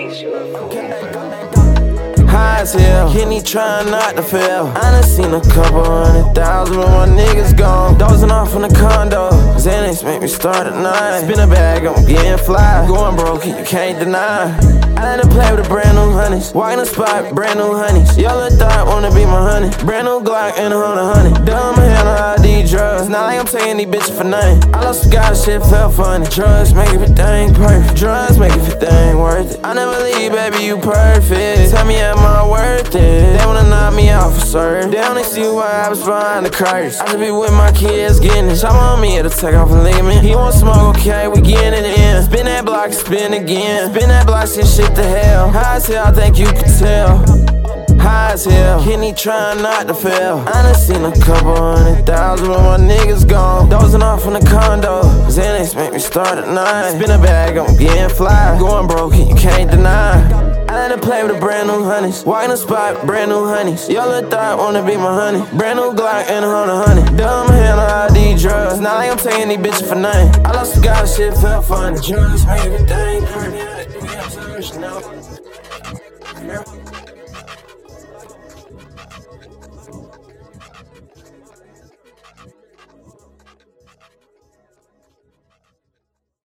High as hell, Kenny trying not to fail. I done seen a couple 100,000 when my niggas gone. Dozing off in the condo, Xanax make me start at 9. Spin a bag, I'm getting fly. Going broke, you can't deny. I done play with a brand new honeys. Walk in the spot, brand new honeys. Y'all little thought wanna be my honey. Brand new Glock and a honey. Dumb handle ID drugs. Not like I'm taking these bitches for nothing. I lost the God, shit felt funny. Drugs make everything perfect. Drugs make everything worth it. I never leave, baby, you perfect. Tell me, am I worth it? They wanna knock me off for certain. They only see why I was behind the curse. I should be with my kids getting it. Shop on me, it'll take off a ligament. He won't smoke, okay, we getting it in. Spin that block, spin again. Spin that block, shit to hell. High as hell, I think you can tell. High as hell, Kenny trying not to fail. I done seen a couple 100,000 when my niggas gone. Dozing off in the condo, Xanax make me start at 9. Spin a bag, I'm getting fly. Going broke, you can't deny. I done play with a brand new honeys. Walk in the spot, brand new honeys. Y'all little thought wanna be my honey. Brand new Glock and a honey. Dumb handle ID drugs. Not like I'm taking these bitches for nothing. I lost the God, shit felt funny. Drugs make everything perfect.